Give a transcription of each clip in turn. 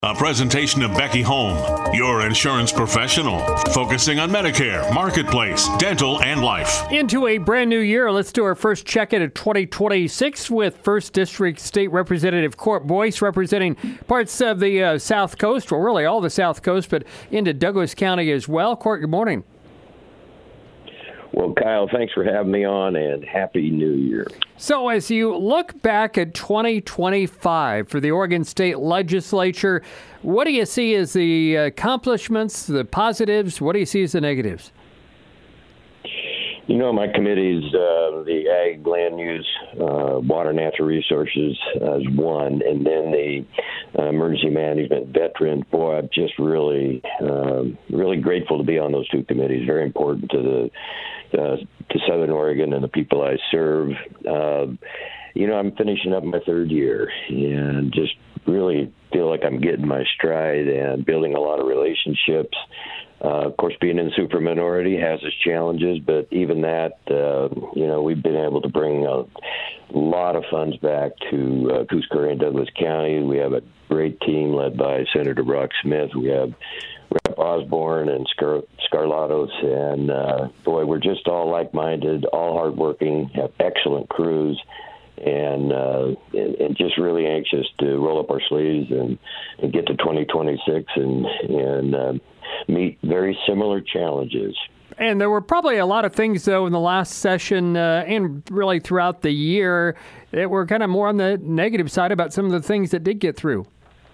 A presentation of Becky Home, your insurance professional, focusing on Medicare, Marketplace, dental, and life. Into a brand new year, let's do our first check-in of 2026 with 1st District State Representative Court Boyce, representing parts of the South Coast, well, really all the South Coast, but into Douglas County as well. Court, good morning. Well, Kyle, thanks for having me on, and Happy New Year. So as you look back at 2025 for the Oregon State Legislature, what do you see as the accomplishments, the positives? What do you see as the negatives? You know, my committees, the Ag, Land Use, Water, Natural Resources as one, and then the Emergency Management, Veteran. Boy, I'm just really grateful to be on those two committees. Very important to Southern Oregon and the people I serve. You know, I'm finishing up my third year and just really feel like I'm getting my stride and building a lot of relationships. Of course, being in the super minority has its challenges, but even that, you know, we've been able to bring a lot of funds back to Coos Curry and Douglas County. We have a great team led by Senator Brock Smith. We have Rep. Osborne and Scarlatos, and boy, we're just all like-minded, all hardworking, have excellent crews, and just really anxious to roll up our sleeves and get to 2026 and meet very similar challenges. And there were probably a lot of things, though, in the last session and really throughout the year that were kind of more on the negative side about some of the things that did get through.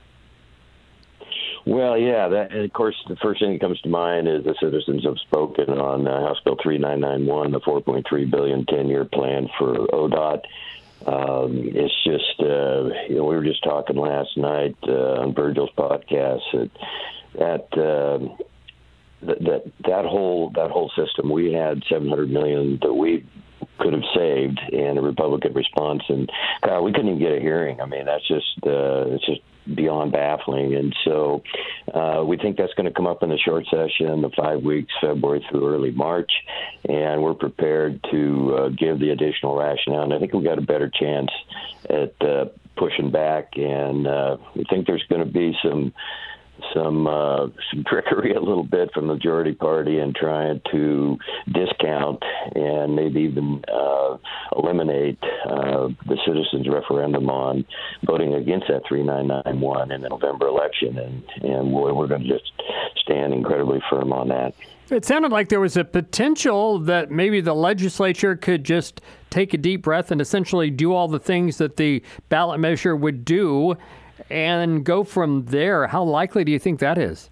Well, yeah, and of course, the first thing that comes to mind is the citizens have spoken on House Bill 3991, the $4.3 billion 10-year plan for ODOT. It's just, you know, we were just talking last night on Virgil's podcast that whole system. We had $700 million that we could have saved, and a Republican response, and Kyle, we couldn't even get a hearing. I mean, that's just it's just beyond baffling. And so we think that's going to come up in the short session, the 5 weeks, February through early March, and we're prepared to give the additional rationale. And I think we've got a better chance at pushing back, and we think there's going to be some trickery a little bit from the majority party in trying to discount and maybe even eliminate the citizens' referendum on voting against that 3991 in the November election. And we're going to just stand incredibly firm on that. It sounded like there was a potential that maybe the legislature could just take a deep breath and essentially do all the things that the ballot measure would do and go from there. How likely do you think that is?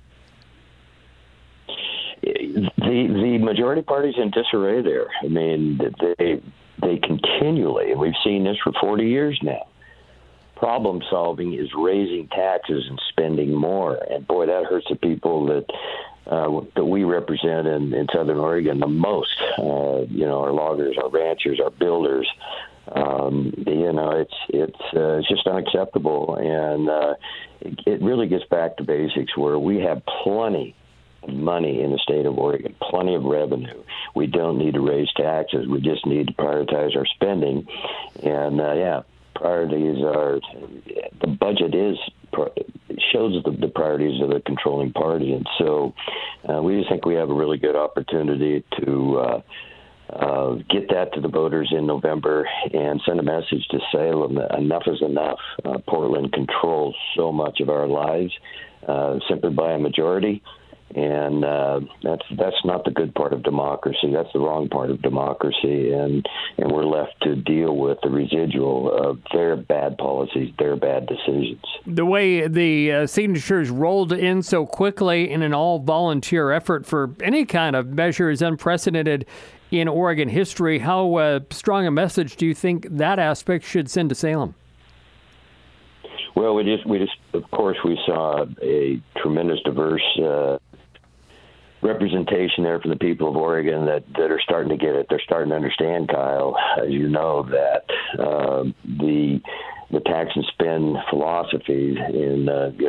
The majority party's in disarray there. I mean, they continually, and we've seen this for 40 years now, problem solving is raising taxes and spending more. And boy, that hurts the people that we represent in Southern Oregon the most. You know, our loggers, our ranchers, our builders. You know, it's just unacceptable, and it really gets back to basics where we have plenty of money in the state of Oregon, plenty of revenue. We don't need to raise taxes. We just need to prioritize our spending, and priorities are the budget shows the priorities of the controlling party, and so we just think we have a really good opportunity to get that to the voters in November and send a message to Salem that enough is enough. Portland controls so much of our lives simply by a majority, and that's not the good part of democracy. That's the wrong part of democracy, and we're left to deal with the residual of their bad policies, their bad decisions. The way the signatures rolled in so quickly in an all-volunteer effort for any kind of measure is unprecedented in Oregon history. How strong a message do you think that aspect should send to Salem? Well, we just, of course, we saw a tremendous diverse representation there from the people of Oregon that are starting to get it. They're starting to understand, Kyle, as you know, that the tax and spend philosophies in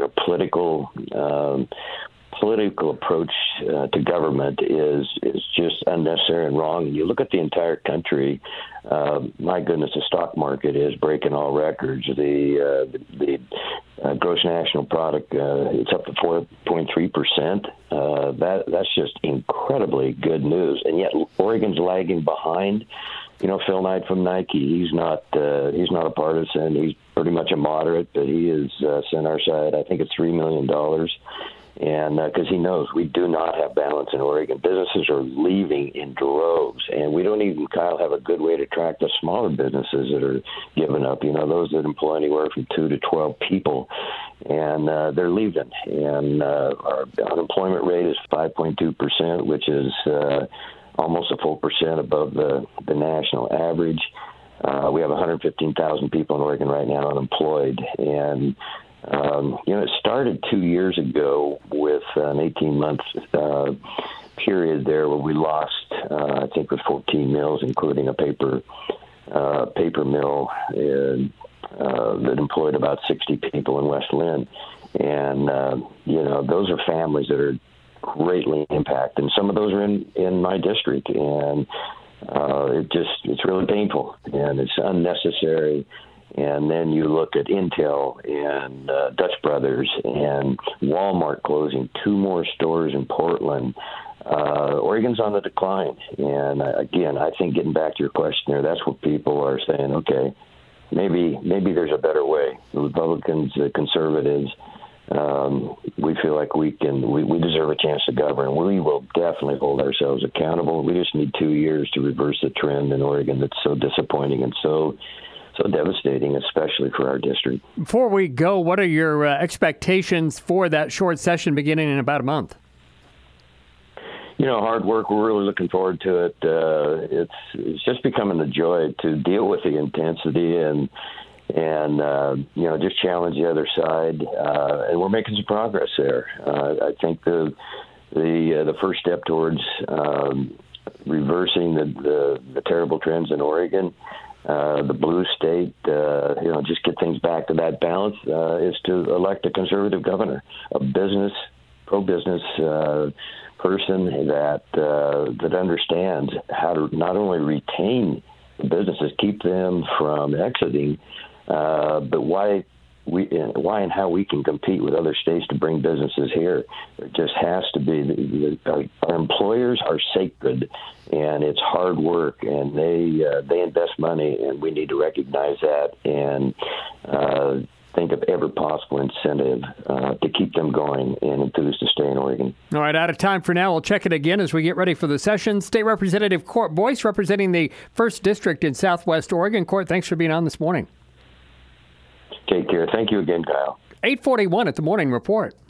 political approach to government is just unnecessary and wrong. And you look at the entire country, my goodness, the stock market is breaking all records. The gross national product. It's up to 4.3%. That's just incredibly good news. And yet Oregon's lagging behind. You know, Phil Knight from Nike, he's not a partisan. He's pretty much a moderate, but he has sent our side, I think it's $3 million. And because he knows we do not have balance in Oregon. Businesses are leaving in droves, and we don't even, Kyle, have a good way to track the smaller businesses that are giving up. You know, those that employ anywhere from 2 to 12 people, and they're leaving. And our unemployment rate is 5.2%, which is almost a full percent above the national average. We have 115,000 people in Oregon right now unemployed, and it started 2 years ago with an 18-month period there where we lost, I think, with 14 mills, including a paper mill that employed about 60 people in West Lynn. And, those are families that are greatly impacted. And some of those are in my district. And it's really painful, and it's unnecessary. And then you look at Intel and Dutch Brothers and Walmart closing 2 more stores in Portland. Oregon's on the decline. And again, I think getting back to your question there, that's what people are saying, okay, maybe there's a better way. The Republicans, the conservatives, we feel like we deserve a chance to govern. We will definitely hold ourselves accountable. We just need 2 years to reverse the trend in Oregon that's so disappointing and so devastating, especially for our district. Before we go, what are your expectations for that short session beginning in about a month? Hard work. We're really looking forward to it. It's just becoming a joy to deal with the intensity and just challenge the other side. And we're making some progress there. I think the first step towards reversing the terrible trends in Oregon, the blue state, just get things back to that balance, is to elect a conservative governor, a pro-business person that understands how to not only retain the businesses, keep them from exiting, but why and how we can compete with other states to bring businesses here. It just has to be our employers are sacred, and it's hard work, and they invest money, and we need to recognize that and think of every possible incentive to keep them going and enthused to stay in Oregon. All right, out of time for now. We'll check it again as we get ready for the session. State Representative Court Boyce, representing the 1st District in Southwest Oregon. Court, thanks for being on this morning. Take care. Thank you again, Kyle. 8:41 at the Morning Report.